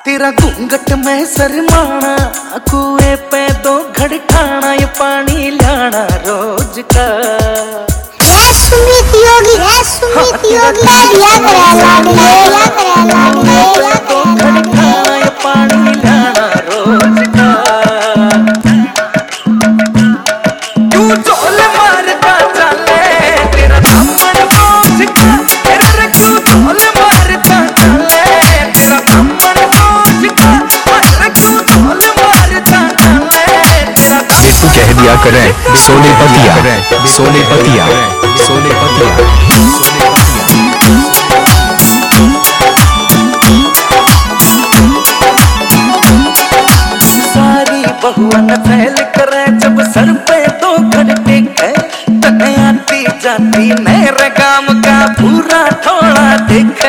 तेरा घूंघट में शर्माना, कुएं पे दो घड़ खाना, ये पानी लाना रोज का। सुमित योगी है, सुमित योगी या दो घड़ खाना, ये पानी लाना रोज का। तू झोल मारता चले तेरा दामन रोज का, तेरा क्यों झोल मारता चले तेरा दामन रोज का, तेरा क्यों झोल मारता चले तेरा दामन। ये तू कह दिया करें सोने पतिया, सोने पतिया, सोने पतिया। सारी बहुअन फैल करे जब सर पे दो घड़ टेके, तने आती जाती नहर गाम का पूरा थोड़ा देख।